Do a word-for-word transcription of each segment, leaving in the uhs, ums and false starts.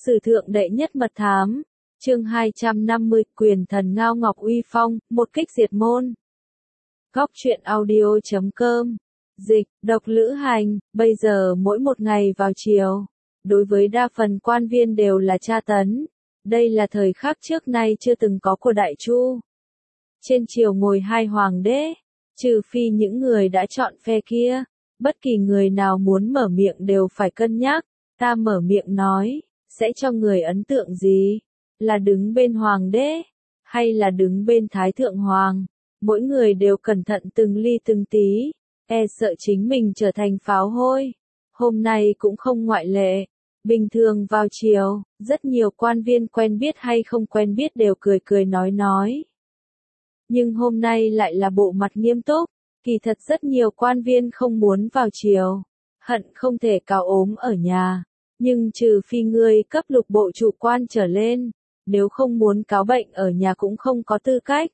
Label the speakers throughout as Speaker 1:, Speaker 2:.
Speaker 1: Sử thượng đệ nhất mật thám, chương hai trăm năm mươi, quyền thần Ngao Ngọc uy phong, một kích diệt môn. Góc truyện audio chấm com, dịch, độc lữ hành, bây giờ mỗi một ngày vào chiều, đối với đa phần quan viên đều là tra tấn. Đây là thời khắc trước nay chưa từng có của Đại Chu. Trên triều ngồi hai hoàng đế, trừ phi những người đã chọn phe kia, bất kỳ người nào muốn mở miệng đều phải cân nhắc. Ta mở miệng nói, sẽ cho người ấn tượng gì? Là đứng bên hoàng đế, hay là đứng bên thái thượng hoàng? Mỗi người đều cẩn thận từng ly từng tí, e sợ chính mình trở thành pháo hôi. Hôm nay cũng không ngoại lệ. Bình thường vào chiều, rất nhiều quan viên quen biết hay không quen biết đều cười cười nói nói. Nhưng hôm nay lại là bộ mặt nghiêm túc, kỳ thật rất nhiều quan viên không muốn vào chiều, hận không thể cáo ốm ở nhà. Nhưng trừ phi ngươi cấp lục bộ chủ quan trở lên, nếu không muốn cáo bệnh ở nhà cũng không có tư cách.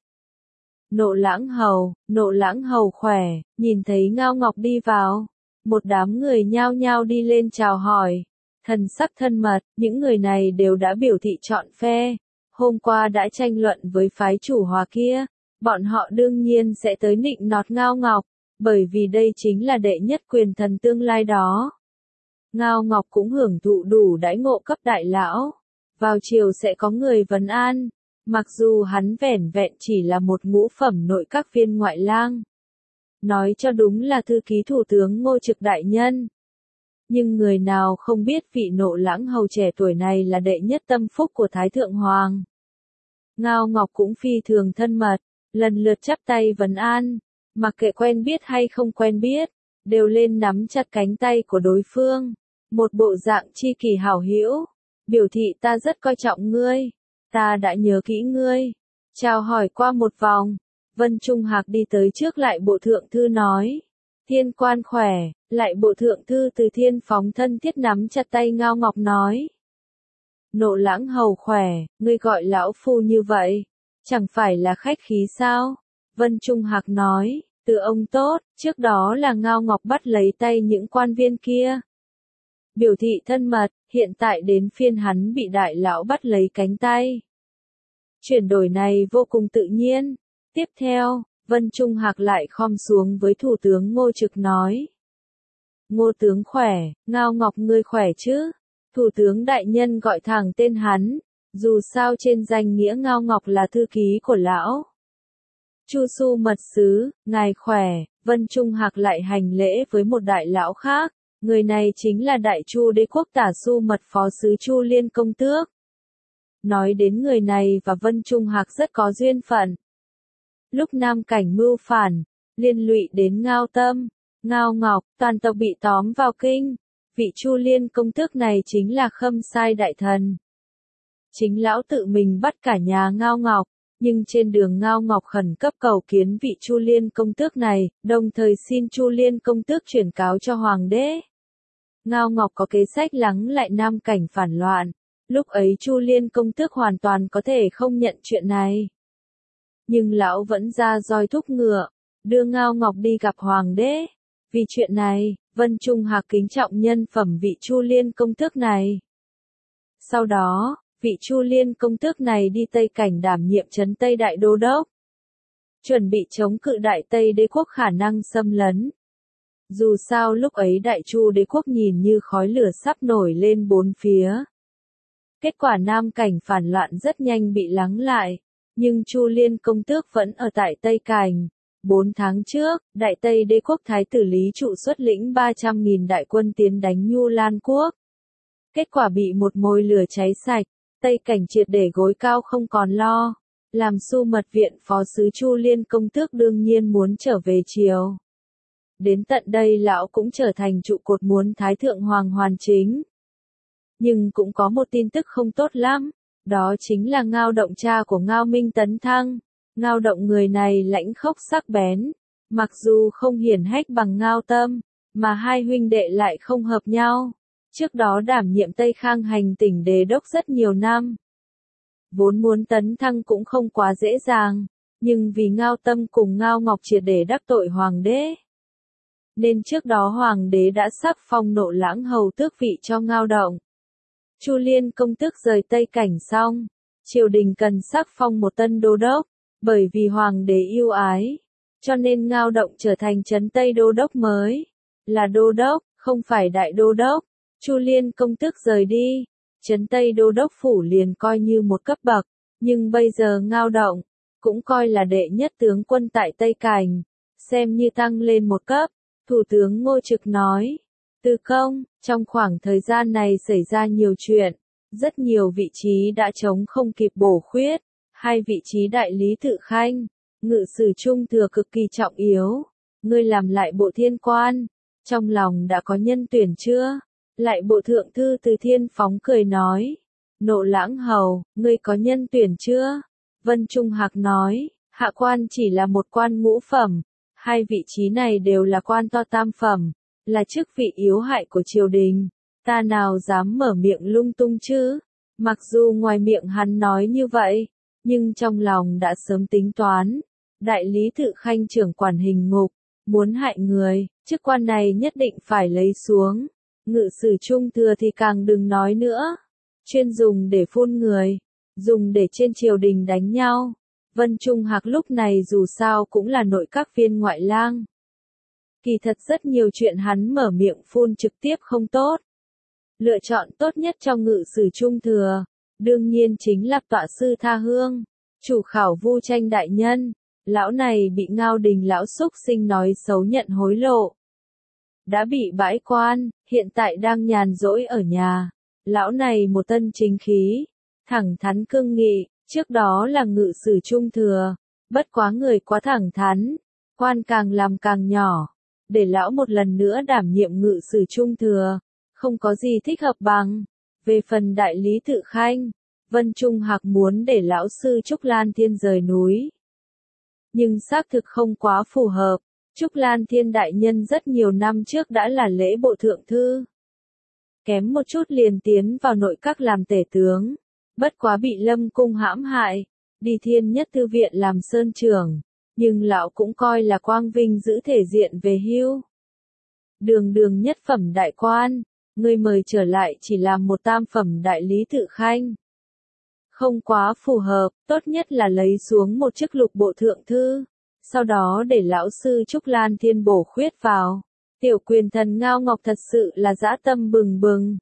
Speaker 1: Nộ Lãng Hầu, Nộ Lãng Hầu khỏe, nhìn thấy Ngao Ngọc đi vào, một đám người nhao nhao đi lên chào hỏi. Thần sắc thân mật, những người này đều đã biểu thị chọn phe, hôm qua đã tranh luận với phái chủ hòa kia, bọn họ đương nhiên sẽ tới nịnh nọt Ngao Ngọc, bởi vì đây chính là đệ nhất quyền thần tương lai đó. Ngao Ngọc cũng hưởng thụ đủ đãi ngộ cấp đại lão, vào chiều sẽ có người vấn an, mặc dù hắn vẻn vẹn chỉ là một ngũ phẩm nội các viên ngoại lang. Nói cho đúng là thư ký thủ tướng Ngô Trực đại nhân. Nhưng người nào không biết vị Nộ Lãng Hầu trẻ tuổi này là đệ nhất tâm phúc của Thái Thượng Hoàng. Ngao Ngọc cũng phi thường thân mật, lần lượt chắp tay vấn an, mặc kệ quen biết hay không quen biết, đều lên nắm chặt cánh tay của đối phương, một bộ dạng tri kỷ hảo hữu, biểu thị ta rất coi trọng ngươi, ta đã nhớ kỹ ngươi. Chào hỏi qua một vòng, Vân Trung Hạc đi tới trước lại bộ thượng thư nói, thiên quan khỏe. Lại bộ thượng thư từ thiên phóng thân thiết nắm chặt tay Ngao Ngọc nói. Nộ Lãng Hầu khỏe, ngươi gọi lão phu như vậy, chẳng phải là khách khí sao? Vân Trung Hạc nói, từ ông tốt, trước đó là Ngao Ngọc bắt lấy tay những quan viên kia. Biểu thị thân mật, hiện tại đến phiên hắn bị đại lão bắt lấy cánh tay. Chuyển đổi này vô cùng tự nhiên. Tiếp theo, Vân Trung Hạc lại khom xuống với thủ tướng Ngô Trực nói. Ngô tướng khỏe, Ngao Ngọc ngươi khỏe chứ? Thủ tướng đại nhân gọi thẳng tên hắn, dù sao trên danh nghĩa Ngao Ngọc là thư ký của lão. Chu Su mật sứ, ngài khỏe. Vân Trung Hạc lại hành lễ với một đại lão khác, người này chính là Đại Chu Đế quốc Tả Su mật phó sứ Chu Liên công tước. Nói đến người này và Vân Trung Hạc rất có duyên phận. Lúc Nam Cảnh mưu phản, liên lụy đến Ngao Tâm, Ngao Ngọc, toàn tộc bị tóm vào kinh. Vị Chu Liên công tước này chính là Khâm Sai đại thần. Chính lão tự mình bắt cả nhà Ngao Ngọc, nhưng trên đường Ngao Ngọc khẩn cấp cầu kiến vị Chu Liên công tước này, đồng thời xin Chu Liên công tước chuyển cáo cho hoàng đế. Ngao Ngọc có kế sách lắng lại Nam Cảnh phản loạn, lúc ấy Chu Liên công tước hoàn toàn có thể không nhận chuyện này. Nhưng lão vẫn ra roi thúc ngựa, đưa Ngao Ngọc đi gặp hoàng đế. Vì chuyện này, Vân Trung Hạc kính trọng nhân phẩm vị Chu Liên công tước này. Sau đó, vị Chu Liên công tước này đi Tây Cảnh đảm nhiệm trấn Tây Đại Đô Đốc. Chuẩn bị chống cự Đại Tây Đế quốc khả năng xâm lấn. Dù sao lúc ấy Đại Chu Đế quốc nhìn như khói lửa sắp nổi lên bốn phía. Kết quả Nam Cảnh phản loạn rất nhanh bị lắng lại, nhưng Chu Liên công tước vẫn ở tại Tây Cảnh. Bốn tháng trước, Đại Tây Đế quốc Thái tử Lý Trụ xuất lĩnh ba trăm nghìn đại quân tiến đánh Nhu Lan quốc. Kết quả bị một mồi lửa cháy sạch, Tây Cảnh triệt để gối cao không còn lo. Làm Su mật viện phó sứ Chu Liên công tước đương nhiên muốn trở về triều. Đến tận đây lão cũng trở thành trụ cột muốn Thái Thượng Hoàng hoàn chính. Nhưng cũng có một tin tức không tốt lắm, đó chính là Ngao Động cha của Ngao Minh tấn thăng. Ngao Động người này lãnh khốc sắc bén, mặc dù không hiển hách bằng Ngao Tâm, mà hai huynh đệ lại không hợp nhau. Trước đó đảm nhiệm Tây Khang hành tỉnh đế đốc rất nhiều năm. Vốn muốn tấn thăng cũng không quá dễ dàng, nhưng vì Ngao Tâm cùng Ngao Ngọc triệt để đắc tội hoàng đế. Nên trước đó hoàng đế đã sắc phong Nộ Lãng Hầu tước vị cho Ngao Động. Chu Liên công tước rời Tây Cảnh xong, triều đình cần sắc phong một tân đô đốc, bởi vì hoàng đế yêu ái, cho nên Ngao Động trở thành trấn Tây đô đốc mới, là đô đốc, không phải đại đô đốc. Chu Liên công tước rời đi, trấn Tây đô đốc phủ liền coi như một cấp bậc, nhưng bây giờ Ngao Động cũng coi là đệ nhất tướng quân tại Tây Cảnh, xem như tăng lên một cấp. Thủ tướng Ngô Trực nói, Từ Công, trong khoảng thời gian này xảy ra nhiều chuyện, rất nhiều vị trí đã trống không kịp bổ khuyết, hai vị trí đại lý tự khanh, ngự sử trung thừa cực kỳ trọng yếu, ngươi làm lại bộ thiên quan, trong lòng đã có nhân tuyển chưa? Lại bộ thượng thư Từ Thiên Phóng cười nói, Nộ Lãng hầu, ngươi có nhân tuyển chưa? Vân Trung Hạc nói, hạ quan chỉ là một quan ngũ phẩm, hai vị trí này đều là quan to tam phẩm, là chức vị yếu hại của triều đình, ta nào dám mở miệng lung tung chứ? Mặc dù ngoài miệng hắn nói như vậy, nhưng trong lòng đã sớm tính toán, đại lý tự khanh trưởng quản hình ngục, muốn hại người, chức quan này nhất định phải lấy xuống. Ngự sử trung thừa thì càng đừng nói nữa, chuyên dùng để phun người, dùng để trên triều đình đánh nhau. Vân Trung Hạc lúc này dù sao cũng là nội các viên ngoại lang. Kỳ thật rất nhiều chuyện hắn mở miệng phun trực tiếp không tốt. Lựa chọn tốt nhất trong ngự sử trung thừa, đương nhiên chính là tọa sư Tha Hương, chủ khảo Vu Tranh đại nhân. Lão này bị Ngao Đình lão xúc sinh nói xấu nhận hối lộ, đã bị bãi quan, hiện tại đang nhàn rỗi ở nhà. Lão này một tân chính khí, thẳng thắn cương nghị, trước đó là ngự sử trung thừa, bất quá người quá thẳng thắn, quan càng làm càng nhỏ, để lão một lần nữa đảm nhiệm ngự sử trung thừa, không có gì thích hợp bằng. Về phần đại lý tự khanh, Vân Trung Hạc muốn để lão sư Trúc Lan Thiên rời núi, nhưng xác thực không quá phù hợp. Trúc Lan Thiên đại nhân rất nhiều năm trước đã là lễ bộ thượng thư, kém một chút liền tiến vào nội các làm tể tướng, bất quá bị Lâm Cung hãm hại, đi Thiên Nhất Thư viện làm sơn trưởng, nhưng lão cũng coi là quang vinh giữ thể diện về hưu. Đường đường nhất phẩm đại quan, người mời trở lại chỉ làm một tam phẩm đại lý tự khanh, không quá phù hợp, tốt nhất là lấy xuống một chức lục bộ thượng thư, sau đó để lão sư Trúc Lan Thiên bổ khuyết vào. Tiểu quyền thần Ngao Ngọc thật sự là dã tâm bừng bừng.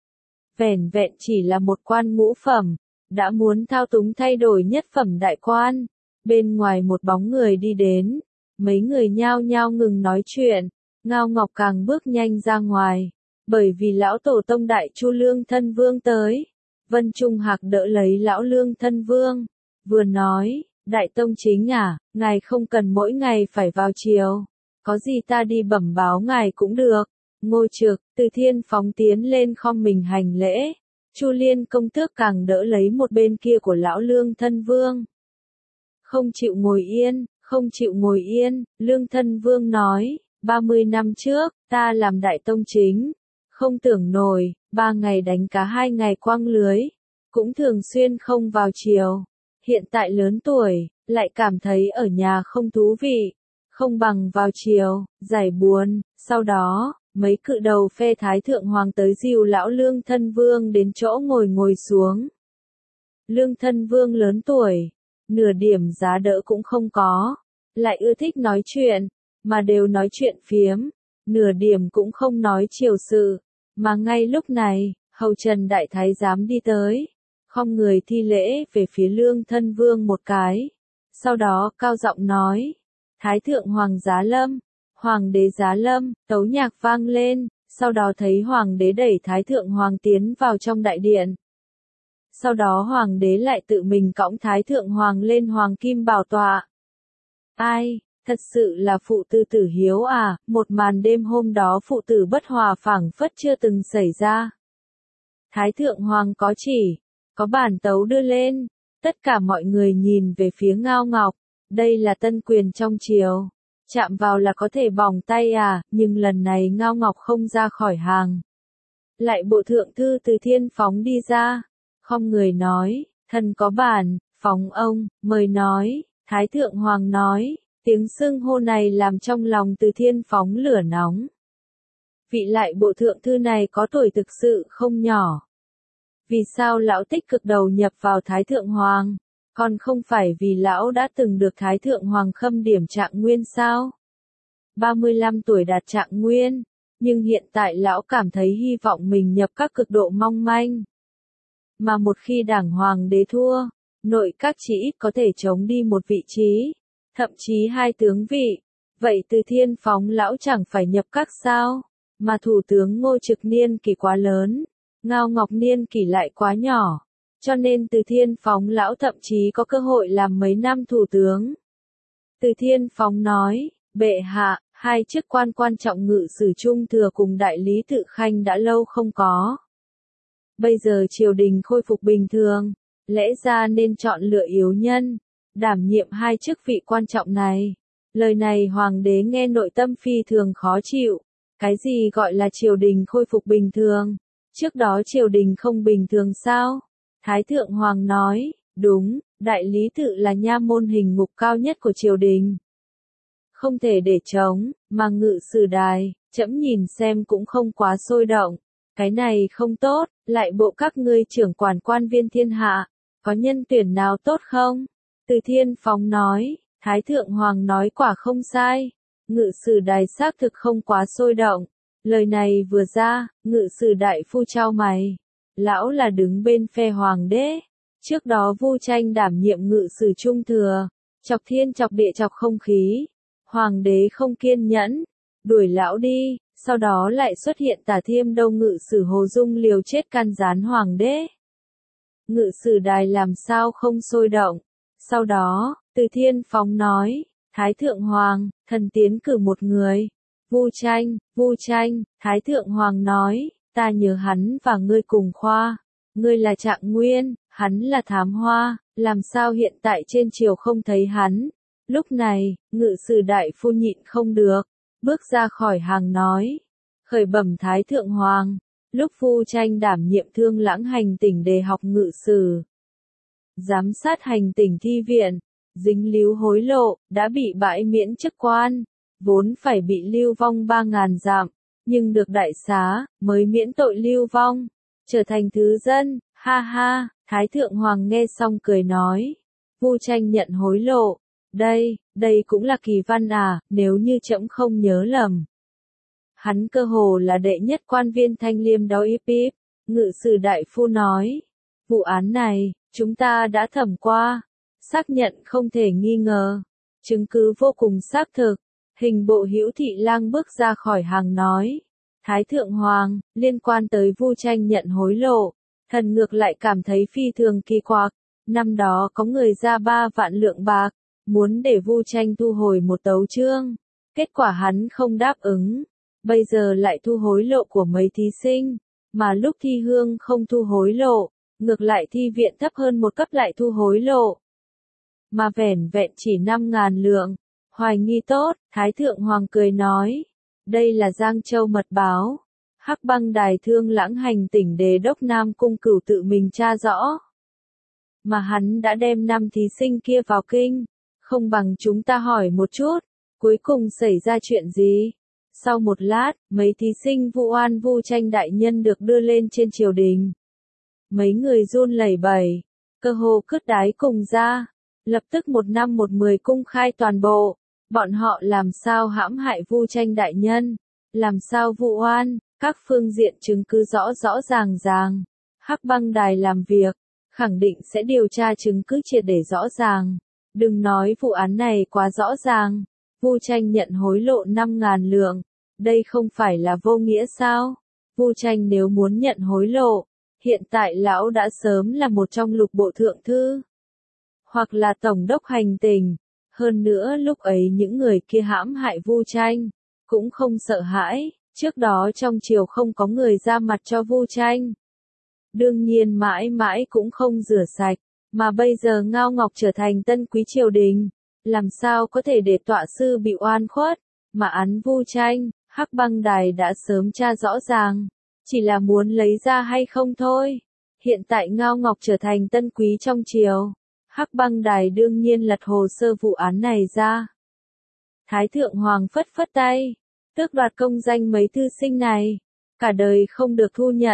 Speaker 1: Vẻn vẹn chỉ là một quan ngũ phẩm, đã muốn thao túng thay đổi nhất phẩm đại quan. Bên ngoài một bóng người đi đến, mấy người nhao nhao ngừng nói chuyện, Ngao Ngọc càng bước nhanh ra ngoài, bởi vì lão tổ tông đại Chu Lương Thân Vương tới. Vân Trung Hạc đỡ lấy lão Lương Thân Vương, vừa nói, đại tông chính à, ngài không cần mỗi ngày phải vào triều, có gì ta đi bẩm báo ngài cũng được. Ngô Trực, Từ Thiên Phóng tiến lên khom mình hành lễ, Chu Liên công tước càng đỡ lấy một bên kia của lão Lương Thân Vương. Không chịu ngồi yên, không chịu ngồi yên, Lương Thân Vương nói, ba mươi năm trước, ta làm đại tông chính, không tưởng nổi, ba ngày đánh cá hai ngày quăng lưới, cũng thường xuyên không vào triều. Hiện tại lớn tuổi, lại cảm thấy ở nhà không thú vị, không bằng vào triều, giải buồn. Sau đó, mấy cự đầu phe Thái Thượng Hoàng tới dìu lão Lương Thân Vương đến chỗ ngồi ngồi xuống. Lương Thân Vương lớn tuổi, nửa điểm giá đỡ cũng không có, lại ưa thích nói chuyện, mà đều nói chuyện phiếm, nửa điểm cũng không nói triều sự. Mà ngay lúc này, hầu Trần Đại Thái giám đi tới, khom người thi lễ về phía Lương Thân Vương một cái, sau đó cao giọng nói, Thái Thượng Hoàng giá lâm, Hoàng đế giá lâm, tấu nhạc vang lên, sau đó thấy Hoàng đế đẩy Thái Thượng Hoàng tiến vào trong đại điện. Sau đó Hoàng đế lại tự mình cõng Thái Thượng Hoàng lên Hoàng Kim Bảo tọa. Ai, thật sự là phụ tử tử hiếu à, một màn đêm hôm đó phụ tử bất hòa phảng phất chưa từng xảy ra. Thái Thượng Hoàng có chỉ, có bản tấu đưa lên, tất cả mọi người nhìn về phía Ngao Ngọc, đây là tân quyền trong triều, chạm vào là có thể bỏng tay à, nhưng lần này Ngao Ngọc không ra khỏi hàng. Lại bộ thượng thư Từ Thiên Phóng đi ra, khom người nói, thần có bản, phóng ông, mời nói. Thái Thượng Hoàng nói, tiếng xưng hô này làm trong lòng Từ Thiên Phóng lửa nóng. Vị lại bộ thượng thư này có tuổi thực sự không nhỏ. Vì sao lão tích cực đầu nhập vào Thái Thượng Hoàng? Còn không phải vì lão đã từng được Thái Thượng Hoàng khâm điểm trạng nguyên sao? ba mươi lăm tuổi đạt trạng nguyên, nhưng hiện tại lão cảm thấy hy vọng mình nhập các cực độ mong manh. Mà một khi đảng hoàng đế thua, nội các chỉ ít có thể chống đi một vị trí, thậm chí hai tướng vị. Vậy Từ Thiên phóng lão chẳng phải nhập các sao? Mà thủ tướng Ngô Trực niên kỷ quá lớn, Ngao Ngọc niên kỷ lại quá nhỏ, cho nên Từ Thiên phóng lão thậm chí có cơ hội làm mấy năm thủ tướng. Từ Thiên phóng nói, bệ hạ, hai chức quan quan trọng ngự sử trung thừa cùng đại lý tự khanh đã lâu không có. Bây giờ triều đình khôi phục bình thường, lẽ ra nên chọn lựa yếu nhân, đảm nhiệm hai chức vị quan trọng này. Lời này hoàng đế nghe nội tâm phi thường khó chịu. Cái gì gọi là triều đình khôi phục bình thường? Trước đó triều đình không bình thường sao? Thái Thượng Hoàng nói, đúng, đại lý tự là nha môn hình ngục cao nhất của triều đình. Không thể để trống, mà ngự sử đài, trẫm nhìn xem cũng không quá sôi động. Cái này không tốt, lại bộ các ngươi trưởng quản quan viên thiên hạ, có nhân tuyển nào tốt không? Từ Thiên phóng nói, Thái Thượng Hoàng nói quả không sai. Ngự sử đài xác thực không quá sôi động. Lời này vừa ra, ngự sử đại phu chau mày. Lão là đứng bên phe hoàng đế. Trước đó Vu Tranh đảm nhiệm ngự sử trung thừa, chọc thiên chọc địa chọc không khí. Hoàng đế không kiên nhẫn, đuổi lão đi, sau đó lại xuất hiện Tả Thiêm Đâu ngự sử Hồ Dung liều chết can gián hoàng đế. Ngự sử đài làm sao không sôi động. Sau đó, Từ Thiên phóng nói, Thái Thượng Hoàng, thần tiến cử một người. Vu Tranh, Vu Tranh, Thái Thượng Hoàng nói, ta nhớ hắn và ngươi cùng khoa. Ngươi là trạng nguyên, hắn là thám hoa, làm sao hiện tại trên triều không thấy hắn. Lúc này, ngự sử đại phu nhịn không được, bước ra khỏi hàng nói, khởi bẩm Thái Thượng Hoàng, lúc Vu Tranh đảm nhiệm Thương Lãng hành tỉnh đề học ngự sử, giám sát hành tỉnh thi viện, dính líu hối lộ, đã bị bãi miễn chức quan, vốn phải bị lưu vong ba ngàn dặm, nhưng được đại xá, mới miễn tội lưu vong, trở thành thứ dân, ha ha. Thái Thượng Hoàng nghe xong cười nói, Vu Tranh nhận hối lộ, đây, đây cũng là kỳ văn à, nếu như trẫm không nhớ lầm. Hắn cơ hồ là đệ nhất quan viên Thanh Liêm đó íp íp, ngự sử đại phu nói, vụ án này, chúng ta đã thẩm qua, xác nhận không thể nghi ngờ, chứng cứ vô cùng xác thực. Hình bộ Hữu Thị Lang bước ra khỏi hàng nói, Thái Thượng Hoàng, liên quan tới Vu Tranh nhận hối lộ, thần ngược lại cảm thấy phi thường kỳ quặc. Năm đó có người ra ba vạn lượng bạc, muốn để Vu Tranh thu hồi một tấu chương, kết quả hắn không đáp ứng, bây giờ lại thu hối lộ của mấy thí sinh, mà lúc thi hương không thu hối lộ, ngược lại thi viện thấp hơn một cấp lại thu hối lộ. Mà vẻn vẹn chỉ năm ngàn lượng, hoài nghi tốt, Thái Thượng Hoàng cười nói, đây là Giang Châu mật báo, Hắc Băng Đài Thương Lãng hành tỉnh Đế đốc Nam Cung Cửu tự mình tra rõ. Mà hắn đã đem năm thí sinh kia vào kinh, không bằng chúng ta hỏi một chút, cuối cùng xảy ra chuyện gì? Sau một lát, mấy thí sinh vụ oan Vu Tranh đại nhân được đưa lên trên triều đình. Mấy người run lẩy bẩy, cơ hồ cứt đái cùng ra, lập tức một năm một mười cung khai toàn bộ. Bọn họ làm sao hãm hại Vu Tranh đại nhân, làm sao vụ oan, các phương diện chứng cứ rõ rõ ràng ràng. Hắc Băng Đài làm việc, khẳng định sẽ điều tra chứng cứ triệt để rõ ràng. Đừng nói vụ án này quá rõ ràng, Vu Tranh nhận hối lộ năm ngàn lượng, đây không phải là vô nghĩa sao? Vu Tranh nếu muốn nhận hối lộ, hiện tại lão đã sớm là một trong lục bộ thượng thư, hoặc là tổng đốc hành tỉnh. Hơn nữa lúc ấy những người kia hãm hại Vu Tranh, cũng không sợ hãi, trước đó trong triều không có người ra mặt cho Vu Tranh. Đương nhiên mãi mãi cũng không rửa sạch, mà bây giờ Ngao Ngọc trở thành tân quý triều đình, làm sao có thể để tọa sư bị oan khuất, mà án Vu Tranh, Hắc Băng Đài đã sớm tra rõ ràng, chỉ là muốn lấy ra hay không thôi. Hiện tại Ngao Ngọc trở thành tân quý trong triều. Hắc Băng Đài đương nhiên lật hồ sơ vụ án này ra. Thái Thượng Hoàng phất phất tay, tước đoạt công danh mấy thư sinh này, cả đời không được thu nhận,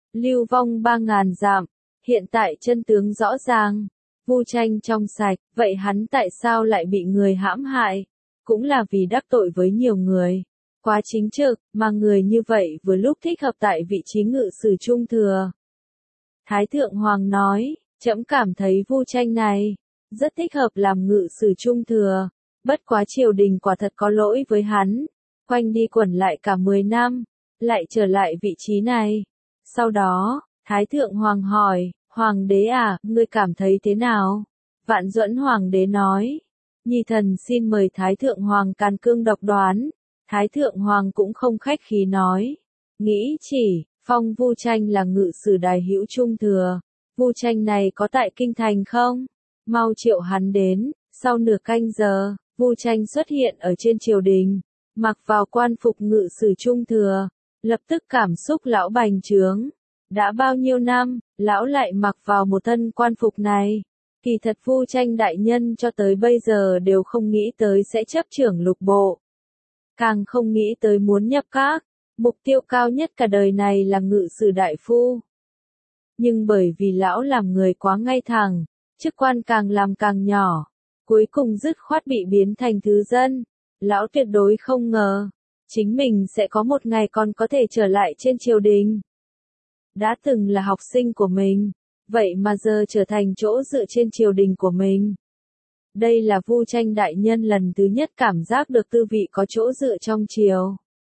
Speaker 1: lưu vong ba ngàn dặm, hiện tại chân tướng rõ ràng, Vu Tranh trong sạch, vậy hắn tại sao lại bị người hãm hại? Cũng là vì đắc tội với nhiều người, quá chính trực, mà người như vậy vừa lúc thích hợp tại vị trí ngự sử trung thừa. Thái Thượng Hoàng nói, trẫm cảm thấy Vu Tranh này, rất thích hợp làm ngự sử trung thừa, bất quá triều đình quả thật có lỗi với hắn, quanh đi quẩn lại cả mười năm, lại trở lại vị trí này. Sau đó, Thái Thượng Hoàng hỏi, Hoàng đế à, ngươi cảm thấy thế nào? Vạn Duẫn Hoàng đế nói, nhi thần xin mời Thái Thượng Hoàng can cương độc đoán. Thái Thượng Hoàng cũng không khách khí nói, nghĩ chỉ, phong Vu Tranh là ngự sử đài hữu trung thừa, Vu Tranh này có tại kinh thành không? Mau triệu hắn đến. Sau nửa canh giờ, Vu Tranh xuất hiện ở trên triều đình, mặc vào quan phục ngự sử trung thừa, lập tức cảm xúc lão bành trướng. Đã bao nhiêu năm, lão lại mặc vào một thân quan phục này. Kỳ thật Vu Tranh đại nhân cho tới bây giờ đều không nghĩ tới sẽ chấp trưởng lục bộ. Càng không nghĩ tới muốn nhập các, mục tiêu cao nhất cả đời này là ngự sử đại phu. Nhưng bởi vì lão làm người quá ngay thẳng, chức quan càng làm càng nhỏ, cuối cùng dứt khoát bị biến thành thứ dân. Lão tuyệt đối không ngờ, chính mình sẽ có một ngày còn có thể trở lại trên triều đình. Đã từng là học sinh của mình, vậy mà giờ trở thành chỗ dựa trên triều đình của mình. Đây là Vu Tranh đại nhân lần thứ nhất cảm giác được tư vị có chỗ dựa trong triều.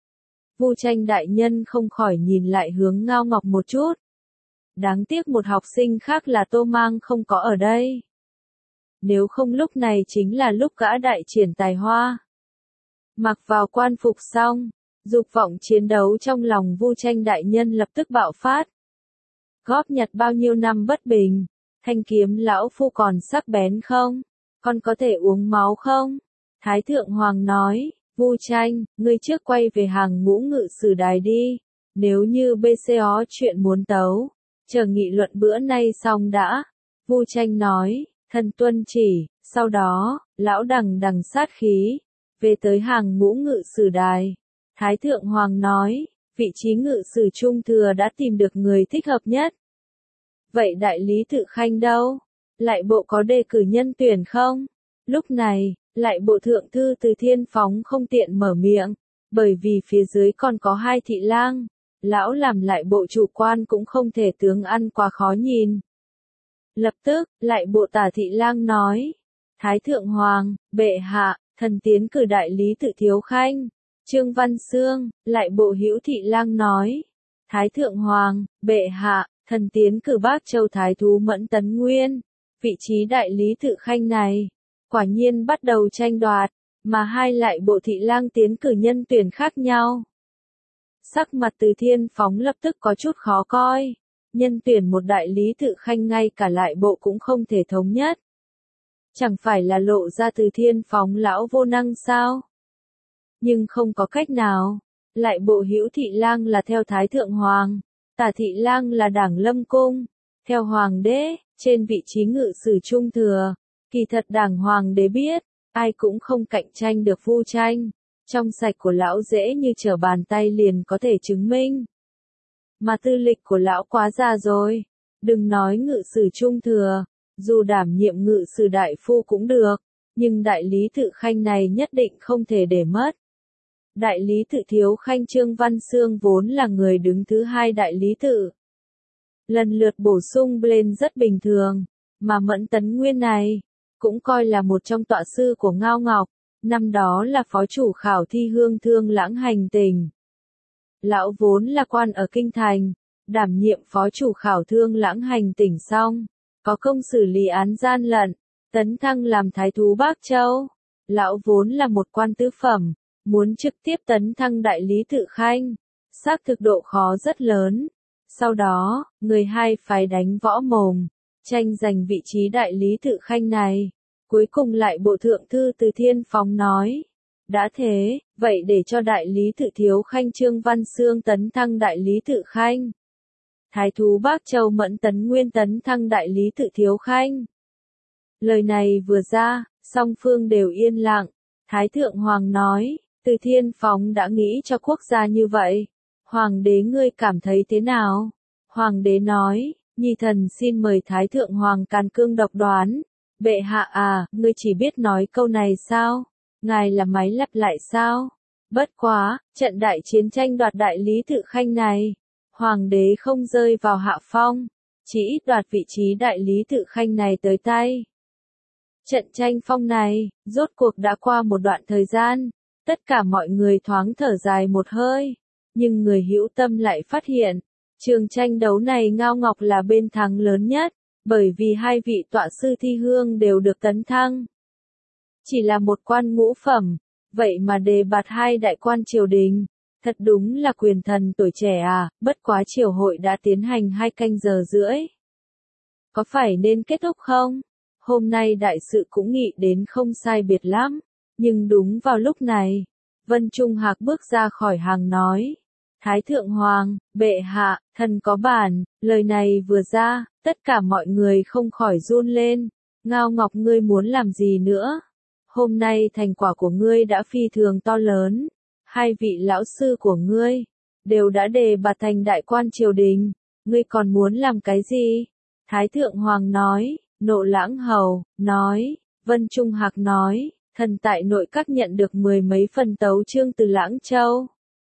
Speaker 1: Vu Tranh đại nhân không khỏi nhìn lại hướng Ngao Ngọc một chút. Đáng tiếc một học sinh khác là Tô Mang không có ở đây. Nếu không lúc này chính là lúc gã đại triển tài hoa. Mặc vào quan phục xong, dục vọng chiến đấu trong lòng Vu Tranh đại nhân lập tức bạo phát. Góp nhặt bao nhiêu năm bất bình, thanh kiếm lão phu còn sắc bén không? Con có thể uống máu không? Thái Thượng Hoàng nói, Vu Tranh, ngươi trước quay về hàng ngũ ngự sử đài đi. Nếu như bê xê o chuyện muốn tấu, chờ nghị luận bữa nay xong đã. Vu Tranh nói, thần tuân chỉ. Sau đó, lão đằng đằng sát khí, về tới hàng ngũ ngự sử đài. Thái Thượng Hoàng nói, vị trí ngự sử trung thừa đã tìm được người thích hợp nhất. Vậy đại lý Tự Khanh đâu? Lại bộ có đề cử nhân tuyển không? Lúc này, lại bộ thượng thư Từ Thiên Phóng không tiện mở miệng, bởi vì phía dưới còn có hai thị lang. Lão làm lại bộ chủ quan cũng không thể tướng ăn quá khó nhìn. Lập tức, lại bộ Tả thị lang nói, Thái Thượng Hoàng, bệ hạ, thần tiến cử đại lý Tự Thiếu Khanh. Trương Văn Xương, lại bộ Hữu thị lang nói, Thái Thượng Hoàng, bệ hạ, thần tiến cử Bác Châu Thái thú Mẫn Tấn Nguyên. Vị trí đại lý Tự Khanh này, quả nhiên bắt đầu tranh đoạt, mà hai lại bộ thị lang tiến cử nhân tuyển khác nhau. Sắc mặt Từ Thiên Phóng lập tức có chút khó coi, nhân tuyển một đại lý Tự Khanh ngay cả lại bộ cũng không thể thống nhất. Chẳng phải là lộ ra Từ Thiên Phóng lão vô năng sao? Nhưng không có cách nào, lại bộ Hữu thị lang là theo Thái Thượng Hoàng, Tả thị lang là đảng Lâm Cung, theo Hoàng đế, trên vị trí ngự sử trung thừa. Kỳ thật đảng Hoàng đế biết, ai cũng không cạnh tranh được Vu Tranh, trong sạch của lão dễ như trở bàn tay liền có thể chứng minh. Mà tư lịch của lão quá già rồi, đừng nói ngự sử trung thừa, dù đảm nhiệm ngự sử đại phu cũng được, nhưng đại lý Tự Khanh này nhất định không thể để mất. Đại lý Tự Thiếu Khanh Trương Văn Xương vốn là người đứng thứ hai đại lý Tự. Lần lượt bổ sung lên rất bình thường, mà Mẫn Tấn Nguyên này, cũng coi là một trong tọa sư của Ngao Ngọc, năm đó là phó chủ khảo thi hương thương lãng hành tỉnh. Lão vốn là quan ở Kinh Thành, đảm nhiệm phó chủ khảo thương lãng hành tỉnh xong, có công xử lý án gian lận, tấn thăng làm thái thú Bác Châu. Lão vốn là một quan tứ phẩm, muốn trực tiếp tấn thăng đại lý Tự Khanh, xác thực độ khó rất lớn. Sau đó, người hai phái đánh võ mồm, tranh giành vị trí đại lý Tự Khanh này. Cuối cùng lại bộ thượng thư Từ Thiên Phóng nói, đã thế, vậy để cho đại lý Tự Thiếu Khanh Trương Văn Xương tấn thăng đại lý Tự Khanh. Thái thú Bác Châu Mẫn Tấn Nguyên tấn thăng đại lý Tự Thiếu Khanh. Lời này vừa ra, song phương đều yên lặng. Thái Thượng Hoàng nói, Từ Thiên Phóng đã nghĩ cho quốc gia như vậy. Hoàng đế ngươi cảm thấy thế nào? Hoàng đế nói, nhi thần xin mời Thái Thượng Hoàng Càn Cương độc đoán. Bệ hạ à, ngươi chỉ biết nói câu này sao? Ngài là máy lặp lại sao? Bất quá, trận đại chiến tranh đoạt đại lý tự khanh này, Hoàng đế không rơi vào hạ phong, chỉ ít đoạt vị trí đại lý tự khanh này tới tay. Trận tranh phong này, rốt cuộc đã qua một đoạn thời gian, tất cả mọi người thoáng thở dài một hơi, nhưng người hữu tâm lại phát hiện, trường tranh đấu này Ngao Ngọc là bên thắng lớn nhất, bởi vì hai vị tọa sư thi hương đều được tấn thăng. Chỉ là một quan ngũ phẩm, vậy mà đề bạt hai đại quan triều đình, thật đúng là quyền thần tuổi trẻ à, bất quá triều hội đã tiến hành hai canh giờ rưỡi. Có phải nên kết thúc không? Hôm nay đại sự cũng nghị đến không sai biệt lắm, nhưng đúng vào lúc này, Vân Trung Hạc bước ra khỏi hàng nói, Thái Thượng Hoàng, bệ hạ, thần có bản, lời này vừa ra, tất cả mọi người không khỏi run lên, Ngao Ngọc ngươi muốn làm gì nữa? Hôm nay thành quả của ngươi đã phi thường to lớn, hai vị lão sư của ngươi, đều đã đề bạt thành đại quan triều đình, ngươi còn muốn làm cái gì? Thái Thượng Hoàng nói, Nộ Lãng Hầu, nói, Vân Trung Hạc nói, thần tại nội các nhận được mười mấy phần tấu chương từ Lãng Châu.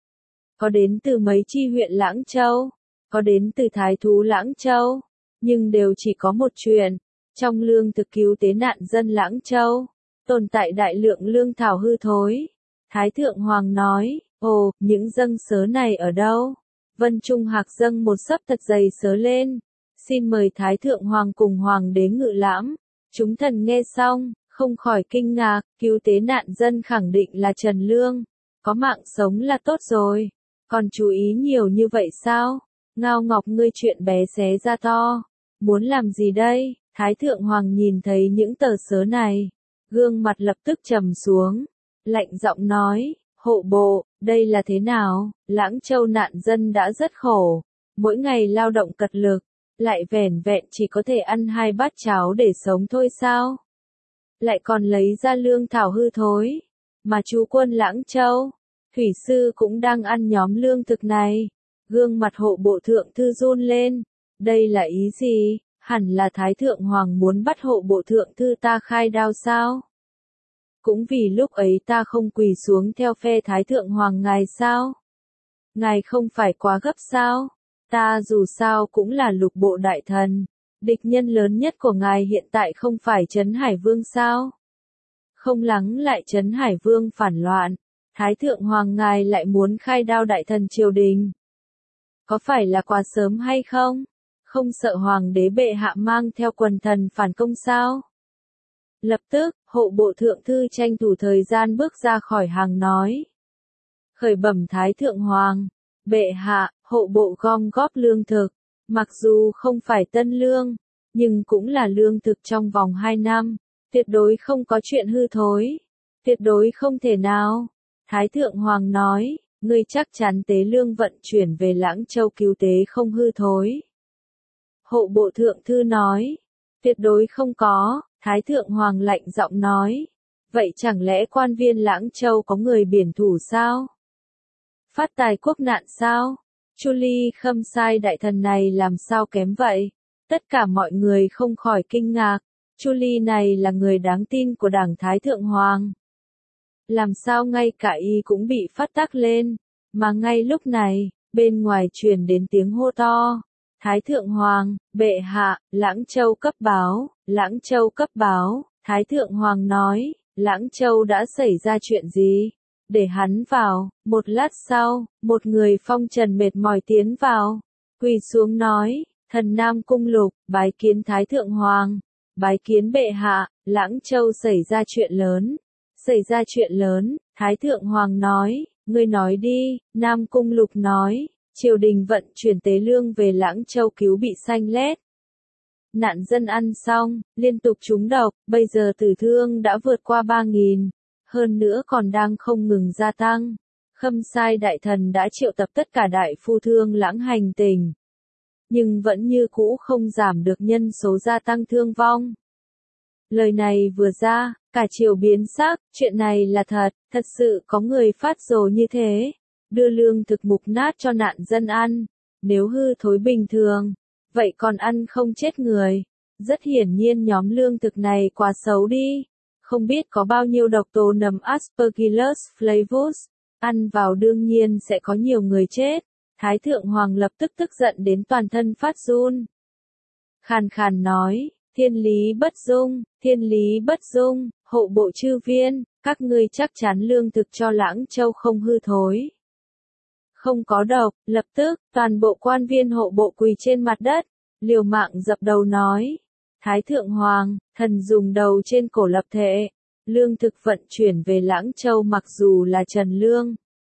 Speaker 1: Có đến từ mấy chi huyện Lãng Châu, có đến từ Thái Thú Lãng Châu, nhưng đều chỉ có một chuyện, trong lương thực cứu tế nạn dân Lãng Châu, tồn tại đại lượng lương thảo hư thối. Thái Thượng Hoàng nói, ồ, những dâng sớ này ở đâu? Vân Trung Hạc dâng một sấp thật dày sớ lên, xin mời Thái Thượng Hoàng cùng Hoàng đế ngự lãm. Chúng thần nghe xong, không khỏi kinh ngạc, cứu tế nạn dân khẳng định là Trần Lương, có mạng sống là tốt rồi, còn chú ý nhiều như vậy sao? Ngao Ngọc ngươi chuyện bé xé ra to, muốn làm gì đây? Thái Thượng Hoàng nhìn thấy những tờ sớ này, gương mặt lập tức trầm xuống, lạnh giọng nói, hộ bộ, đây là thế nào? Lãng Châu nạn dân đã rất khổ, mỗi ngày lao động cật lực, lại vẻn vẹn chỉ có thể ăn hai bát cháo để sống thôi sao? Lại còn lấy ra lương thảo hư thối, mà chú quân Lãng Châu, thủy sư cũng đang ăn nhóm lương thực này. Gương mặt hộ bộ thượng thư run lên, đây là ý gì? Hẳn là Thái Thượng Hoàng muốn bắt hộ bộ thượng thư ta khai đao sao? Cũng vì lúc ấy ta không quỳ xuống theo phe Thái Thượng Hoàng ngài sao? Ngài không phải quá gấp sao? Ta dù sao cũng là lục bộ đại thần, địch nhân lớn nhất của ngài hiện tại không phải Trấn Hải Vương sao? Không lắng lại Trấn Hải Vương phản loạn, Thái Thượng Hoàng ngài lại muốn khai đao đại thần triều đình. Có phải là quá sớm hay không? Không sợ Hoàng đế bệ hạ mang theo quần thần phản công sao? Lập tức, hộ bộ thượng thư tranh thủ thời gian bước ra khỏi hàng nói. Khởi bẩm Thái Thượng Hoàng, bệ hạ, hộ bộ gom góp lương thực, mặc dù không phải tân lương, nhưng cũng là lương thực trong vòng hai năm, tuyệt đối không có chuyện hư thối, tuyệt đối không thể nào. Thái Thượng Hoàng nói, ngươi chắc chắn tế lương vận chuyển về Lãng Châu cứu tế không hư thối. Hộ bộ thượng thư nói, tuyệt đối không có. Thái Thượng Hoàng lạnh giọng nói, vậy chẳng lẽ quan viên Lãng Châu có người biển thủ sao? Phát tài quốc nạn sao? Chu Ly Khâm sai đại thần này làm sao kém vậy? Tất cả mọi người không khỏi kinh ngạc, Chu Ly này là người đáng tin của đảng Thái Thượng Hoàng. Làm sao ngay cả y cũng bị phát tác lên, mà ngay lúc này, bên ngoài truyền đến tiếng hô to. Thái Thượng Hoàng, bệ hạ, Lãng Châu cấp báo, Lãng Châu cấp báo, Thái Thượng Hoàng nói, Lãng Châu đã xảy ra chuyện gì? Để hắn vào. Một lát sau, một người phong trần mệt mỏi tiến vào, quỳ xuống nói, thần Nam Cung Lục, bái kiến Thái Thượng Hoàng, bái kiến bệ hạ, Lãng Châu xảy ra chuyện lớn, xảy ra chuyện lớn, Thái Thượng Hoàng nói, ngươi nói đi, Nam Cung Lục nói, triều đình vận chuyển tế lương về Lãng Châu cứu bị xanh lét. Nạn dân ăn xong, liên tục trúng độc, bây giờ tử thương đã vượt qua ba nghìn, hơn nữa còn đang không ngừng gia tăng. Khâm sai đại thần đã triệu tập tất cả đại phu thương Lãng hành tỉnh, nhưng vẫn như cũ không giảm được nhân số gia tăng thương vong. Lời này vừa ra, cả triều biến sắc, chuyện này là thật, thật sự có người phát rồ như thế, đưa lương thực mục nát cho nạn dân ăn, Nếu hư thối bình thường, vậy còn ăn không chết người. Rất hiển nhiên nhóm lương thực này quá xấu đi. Không biết có bao nhiêu độc tố nấm Aspergillus flavus. Ăn vào đương nhiên sẽ có nhiều người chết. Thái thượng hoàng lập tức tức giận đến toàn thân phát run. Khàn khàn nói, thiên lý bất dung, thiên lý bất dung, hộ bộ chư viên, các ngươi chắc chắn lương thực cho Lãng Châu không hư thối. Không có độc, lập tức, toàn bộ quan viên hộ bộ quỳ trên mặt đất, liều mạng dập đầu nói. Thái thượng hoàng, thần dùng đầu trên cổ lập thệ, lương thực vận chuyển về Lãng Châu mặc dù là trần lương,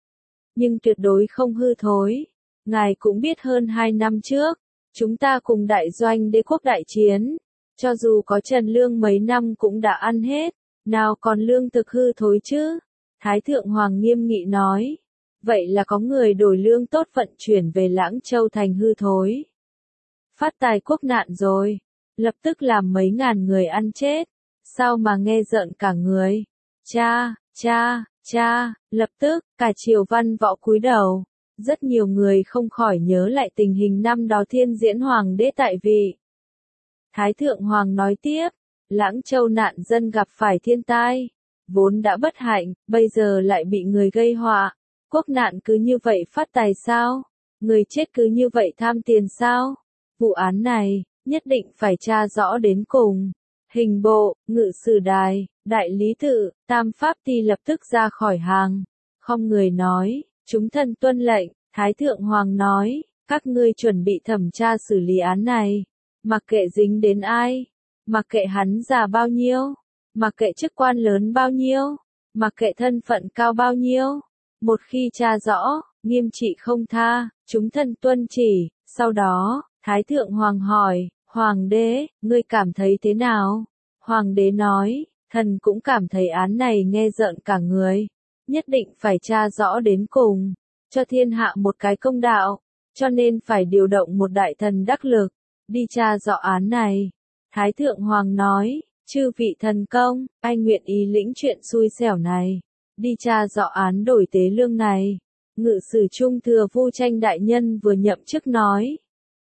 Speaker 1: nhưng tuyệt đối không hư thối. Ngài cũng biết hơn hai năm trước, chúng ta cùng đại doanh đế quốc đại chiến, cho dù có trần lương mấy năm cũng đã ăn hết, nào còn lương thực hư thối chứ? Thái thượng hoàng nghiêm nghị nói, vậy là có người đổi lương tốt vận chuyển về Lãng Châu thành hư thối. Phát tài quốc nạn rồi, lập tức làm mấy ngàn người ăn chết, sao mà nghe rợn cả người. Cha, cha, cha, lập tức, cả triều văn võ cúi đầu. Rất nhiều người không khỏi nhớ lại tình hình năm đó Thiên Diễn Hoàng đế tại vị. Thái thượng hoàng nói tiếp, Lãng Châu nạn dân gặp phải thiên tai, vốn đã bất hạnh, bây giờ lại bị người gây họa. Quốc nạn cứ như vậy phát tài sao? Người chết cứ như vậy tham tiền sao? Vụ án này, nhất định phải tra rõ đến cùng. Hình bộ, ngự sử đài, đại lý tự, tam pháp ty lập tức ra khỏi hàng. Không người nói, chúng thần tuân lệnh. Thái thượng hoàng nói, các ngươi chuẩn bị thẩm tra xử lý án này. Mặc kệ dính đến ai, mặc kệ hắn già bao nhiêu, mặc kệ chức quan lớn bao nhiêu, mặc kệ thân phận cao bao nhiêu. Một khi tra rõ, nghiêm trị không tha, chúng thần tuân chỉ. Sau đó, Thái thượng hoàng hỏi, Hoàng đế, ngươi cảm thấy thế nào? Hoàng đế nói, thần cũng cảm thấy án này nghe rợn cả người. Nhất định phải tra rõ đến cùng, cho thiên hạ một cái công đạo, cho nên phải điều động một đại thần đắc lực, đi tra rõ án này. Thái thượng hoàng nói, chư vị thần công, ai nguyện ý lĩnh chuyện xui xẻo này, đi tra rõ án đổi tế lương này. Ngự sử trung thừa Vu Tranh đại nhân vừa nhậm chức nói.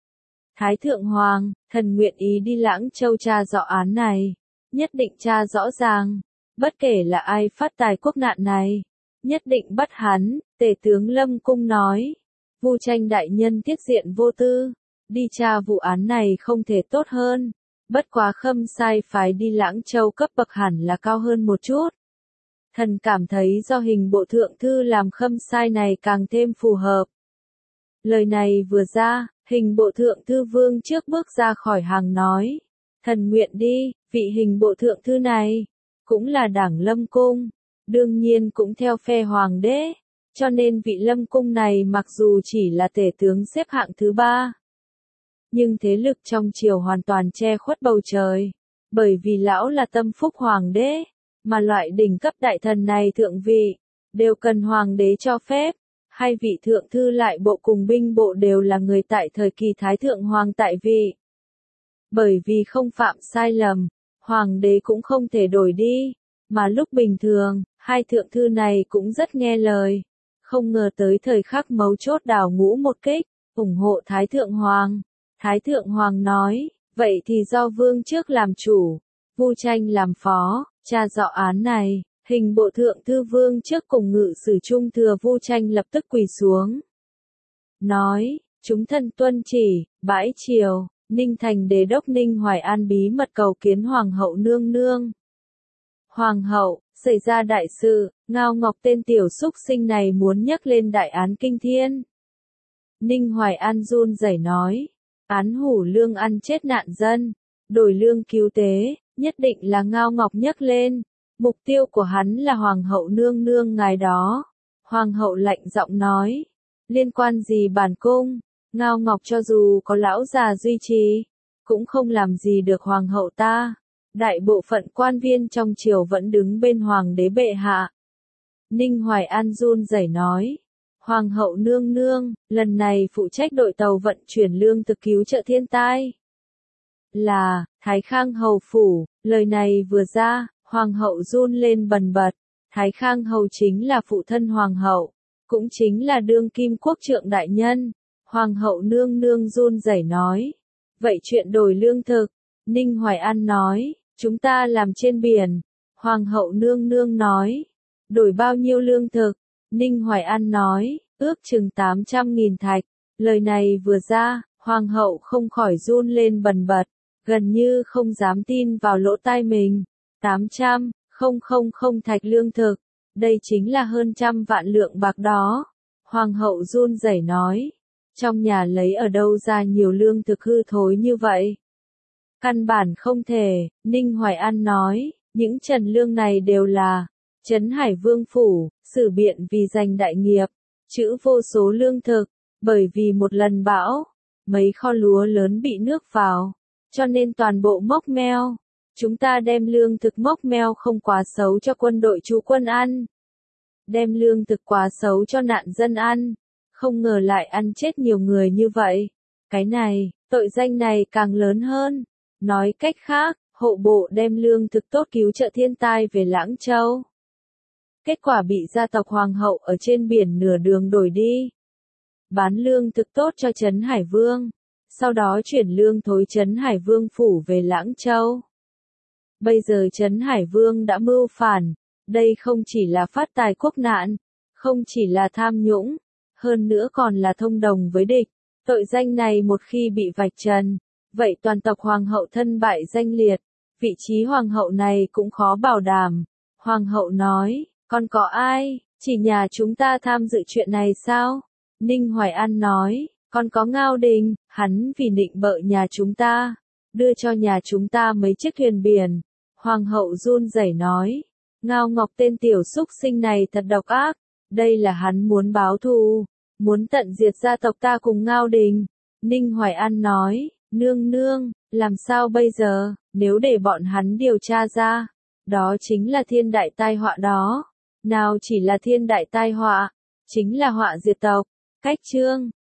Speaker 1: Thái thượng hoàng, thần nguyện ý đi Lãng Châu tra rõ án này, nhất định tra rõ ràng, bất kể là ai phát tài quốc nạn này, nhất định bắt hắn. Tể tướng Lâm Cung nói, Vu Tranh đại nhân tiết diện vô tư, đi tra vụ án này không thể tốt hơn, bất quá Khâm Sai phái đi Lãng Châu cấp bậc hẳn là cao hơn một chút. Thần cảm thấy do hình bộ thượng thư làm Khâm Sai này càng thêm phù hợp. Lời này vừa ra, hình bộ thượng thư vương trước bước ra khỏi hàng nói, thần nguyện đi. Vị hình bộ thượng thư này, cũng là đảng Lâm Cung, đương nhiên cũng theo phe hoàng đế, cho nên vị Lâm Cung này mặc dù chỉ là tể tướng xếp hạng thứ ba, nhưng thế lực trong triều hoàn toàn che khuất bầu trời, bởi vì lão là tâm phúc hoàng đế, mà loại đỉnh cấp đại thần này thượng vị, đều cần hoàng đế cho phép. Hai vị thượng thư lại bộ cùng binh bộ đều là người tại thời kỳ Thái thượng hoàng tại vị. Bởi vì không phạm sai lầm, hoàng đế cũng không thể đổi đi, mà lúc bình thường, hai thượng thư này cũng rất nghe lời. Không ngờ tới thời khắc mấu chốt đào ngũ một kích, ủng hộ Thái thượng hoàng. Thái thượng hoàng nói, vậy thì do vương trước làm chủ, Vu Tranh làm phó, tra rõ án này. Hình bộ thượng thư vương trước cùng ngự sử trung thừa Vu Tranh lập tức quỳ xuống. Nói, chúng thần tuân chỉ, bãi triều, Ninh Thành đế đốc Ninh Hoài An bí mật cầu kiến Hoàng hậu nương nương. Hoàng hậu, xảy ra đại sự, Ngao Ngọc tên tiểu súc sinh này muốn nhắc lên đại án kinh thiên. Ninh Hoài An run rẩy nói, án hủ lương ăn chết nạn dân, đổi lương cứu tế, nhất định là Ngao Ngọc nhắc lên. Mục tiêu của hắn là Hoàng hậu nương nương ngài đó. Hoàng hậu lạnh giọng nói, liên quan gì bản cung, Ngao Ngọc cho dù có lão già duy trì, cũng không làm gì được Hoàng hậu ta. Đại bộ phận quan viên trong triều vẫn đứng bên Hoàng đế bệ hạ. Ninh Hoài An run rẩy nói, Hoàng hậu nương nương, lần này phụ trách đội tàu vận chuyển lương thực cứu trợ thiên tai. Là, Thái Khang hầu phủ, lời này vừa ra. Hoàng hậu run lên bần bật, Thái Khang hầu chính là phụ thân hoàng hậu, cũng chính là đương kim quốc trượng đại nhân. Hoàng hậu nương nương run rẩy nói. Vậy chuyện đổi lương thực, Ninh Hoài An nói, chúng ta làm trên biển. Hoàng hậu nương nương nói, đổi bao nhiêu lương thực? Ninh Hoài An nói, ước chừng tám trăm nghìn thạch. Lời này vừa ra, hoàng hậu không khỏi run lên bần bật, gần như không dám tin vào lỗ tai mình. tám trăm, không không không thạch lương thực, đây chính là hơn trăm vạn lượng bạc đó. Hoàng hậu run rẩy nói, trong nhà lấy ở đâu ra nhiều lương thực hư thối như vậy? Căn bản không thể, Ninh Hoài An nói, những trần lương này đều là Trấn Hải Vương phủ, sử biện vì giành đại nghiệp, trữ vô số lương thực, bởi vì một lần bão, mấy kho lúa lớn bị nước vào, cho nên toàn bộ mốc meo. Chúng ta đem lương thực mốc meo không quá xấu cho quân đội trú quân ăn. Đem lương thực quá xấu cho nạn dân ăn. Không ngờ lại ăn chết nhiều người như vậy. Cái này, tội danh này càng lớn hơn. Nói cách khác, hộ bộ đem lương thực tốt cứu trợ thiên tai về Lãng Châu. Kết quả bị gia tộc hoàng hậu ở trên biển nửa đường đổi đi. Bán lương thực tốt cho Trấn Hải Vương. Sau đó chuyển lương thối Trấn Hải Vương phủ về Lãng Châu. Bây giờ Trấn Hải Vương đã mưu phản, đây không chỉ là phát tài quốc nạn, không chỉ là tham nhũng, hơn nữa còn là thông đồng với địch. Tội danh này một khi bị vạch trần, vậy toàn tộc hoàng hậu thân bại danh liệt, vị trí hoàng hậu này cũng khó bảo đảm. Hoàng hậu nói, còn có ai, chỉ nhà chúng ta tham dự chuyện này sao? Ninh Hoài An nói, còn có Ngao Đình, hắn vì nịnh bợ nhà chúng ta, đưa cho nhà chúng ta mấy chiếc thuyền biển. Hoàng hậu run rẩy nói, Ngao Ngọc tên tiểu súc sinh này thật độc ác, đây là hắn muốn báo thù, muốn tận diệt gia tộc ta cùng Ngao Đình. Ninh Hoài An nói, nương nương, làm sao bây giờ, nếu để bọn hắn điều tra ra, đó chính là thiên đại tai họa đó. Nào chỉ là thiên đại tai họa, chính là họa diệt tộc. Cách chương